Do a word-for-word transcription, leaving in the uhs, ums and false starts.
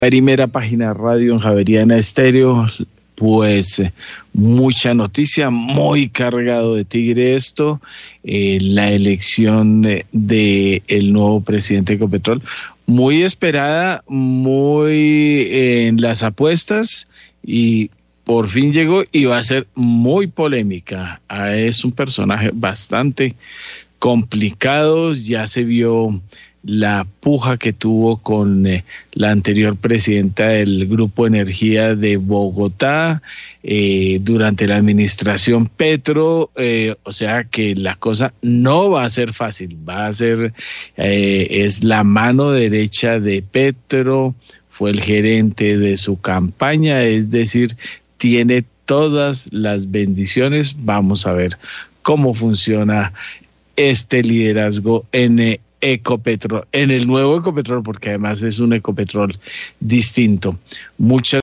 Primera página radio en Javeriana Estéreo, pues eh, mucha noticia, muy cargado de tigre esto, eh, la elección de, de el nuevo presidente de Ecopetrol, muy esperada, muy eh, en las apuestas y por fin llegó y va a ser muy polémica. Ah, es un personaje bastante complicado, ya se vio la puja que tuvo con eh, la anterior presidenta del Grupo Energía de Bogotá eh, durante la administración Petro, eh, o sea que la cosa no va a ser fácil, va a ser, eh, es la mano derecha de Petro, fue el gerente de su campaña, es decir, tiene todas las bendiciones. Vamos a ver cómo funciona este liderazgo en eh, Ecopetrol, en el nuevo Ecopetrol, porque además es un Ecopetrol distinto. Muchas